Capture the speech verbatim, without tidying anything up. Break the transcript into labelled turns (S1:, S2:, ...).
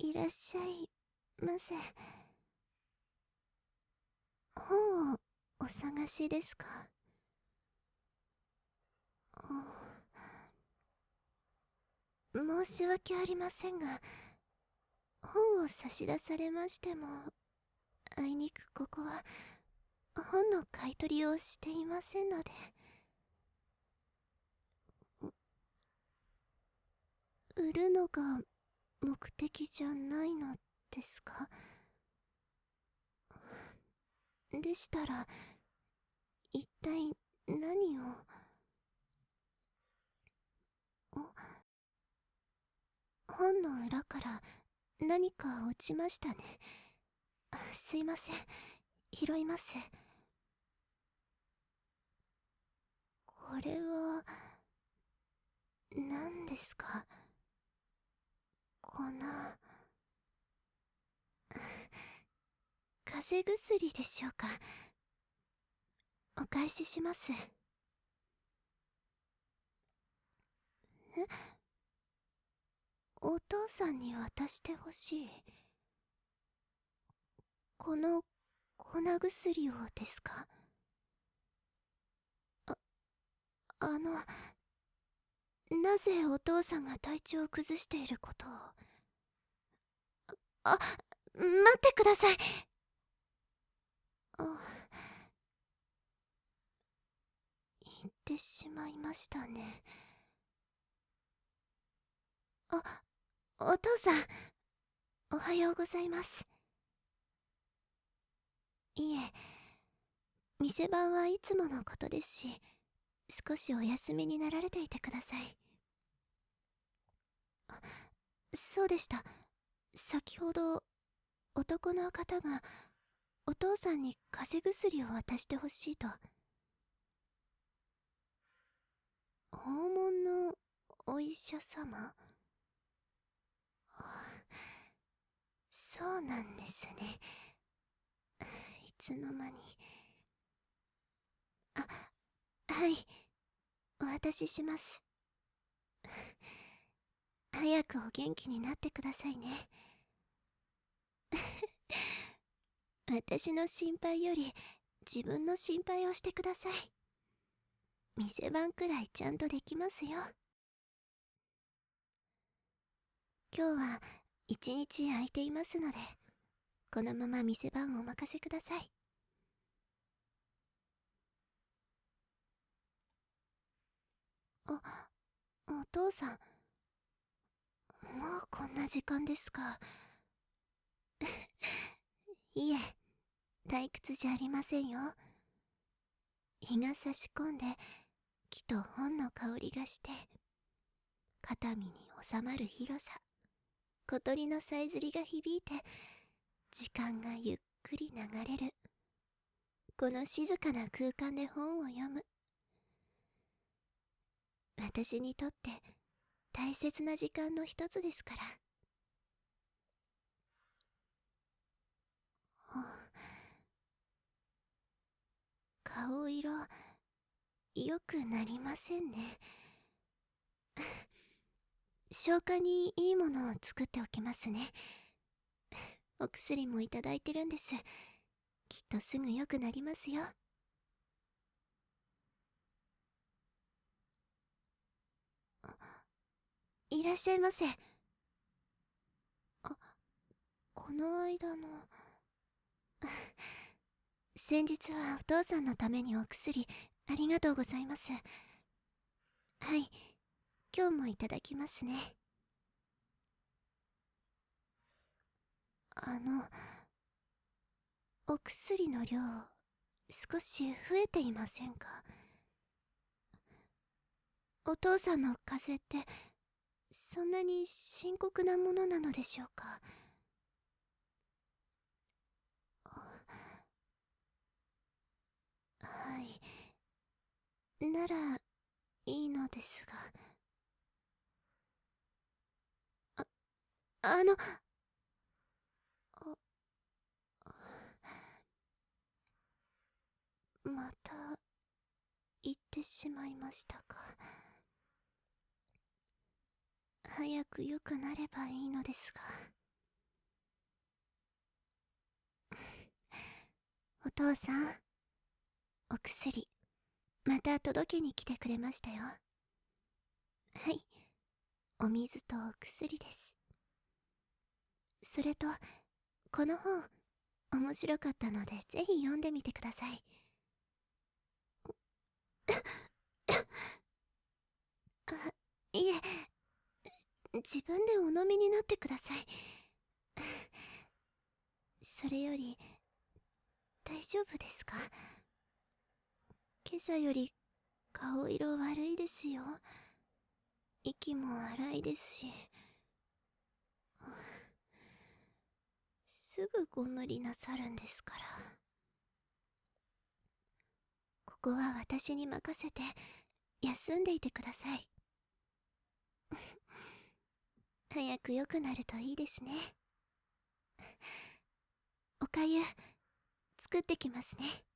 S1: いらっしゃいませ。本をお探しですか？申し訳ありませんが、本を差し出されましても、あいにくここは本の買い取りをしていませんので。売るのが目的じゃないのですか？でしたら、一体何を。本の裏から何か落ちましたね。すいません、拾います。これは何ですか？粉。風邪薬でしょうか？お返しします。え、お父さんに渡してほしい。この粉薬をですか？あ、あの、なぜお父さんが体調を崩していることを。あ、待ってください。あ、言ってしまいましたね。あ、お父さん、おはようございます。いえ、店番はいつものことですし、少しお休みになられていてください。あ、そうでした。先ほど男の方がお父さんに風邪薬を渡してほしいと。訪問のお医者様。あ、そうなんですね。いつの間に。あ、はい、お渡しします。早くお元気になってくださいね。私の心配より自分の心配をしてください。店番くらいちゃんとできますよ。今日は一日空いていますので、このまま店番をお任せください。あ、お父さん、もうこんな時間ですか？いえ、退屈じゃありませんよ。日が差し込んで木と本の香りがして、肩身に収まる広さ、小鳥のさえずりが響いて、時間がゆっくり流れる、この静かな空間で本を読む、私にとって大切な時間の一つですから。顔色良くなりませんね。消化にいいものを作っておきますね。お薬もいただいてるんです。きっとすぐ良くなりますよ。いらっしゃいませ。あ、この間の。先日はお父さんのためにお薬ありがとうございます。はい、今日もいただきますね。あの、お薬の量少し増えていませんか？お父さんの風邪ってそんなに深刻なものなのでしょうか？はい、ならいいのですが。あ、あの、あ、また言ってしまいましたか？早く良くなればいいのですが。 父さん、お薬また届けに来てくれましたよ。はい、お水とお薬です。それとこの本面白かったのでぜひ読んでみてください。あ、いえ、自分でお飲みになってください。それより大丈夫ですか？今朝より顔色悪いですよ。息も荒いですし。すぐご無理なさるんですから。ここは私に任せて休んでいてください。早く良くなるといいですね。おかゆ作ってきますね。